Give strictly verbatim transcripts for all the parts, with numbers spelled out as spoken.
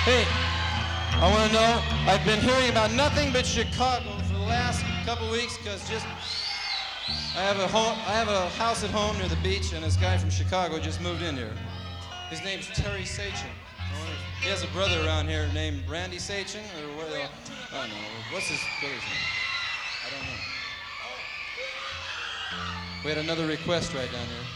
Hey, I want to know, I've been hearing about nothing but Chicago for the last couple weeks because just, I have a home, I have a house at home near the beach, and this guy from Chicago just moved in here. His name's Terry Sachin. He has a brother around here named Randy Sachin, or what? Uh, I don't know. What's his brother's name? I don't know. We had another request right down here.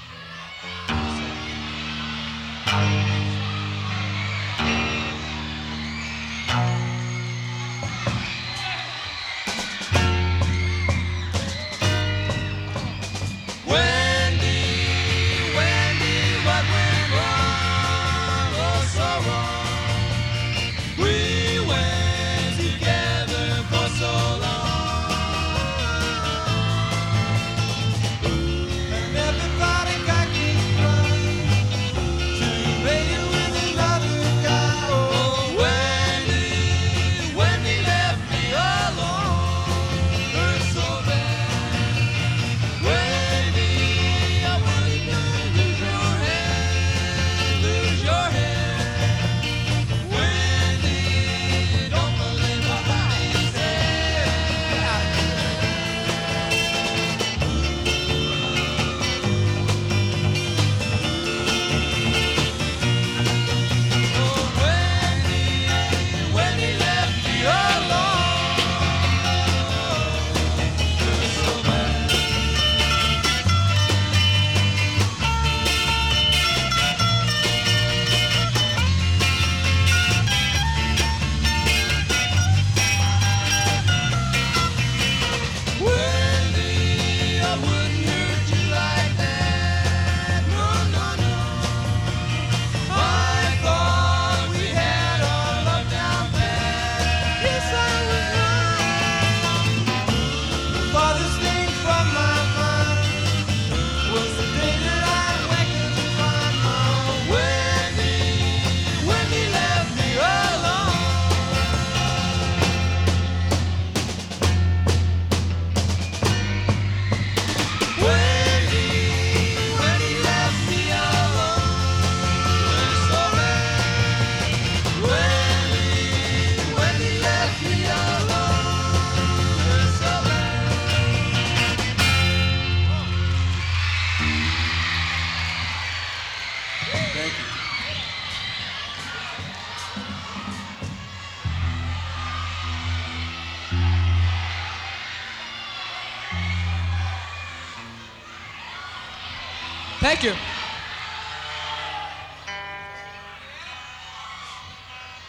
Thank you. Thank you.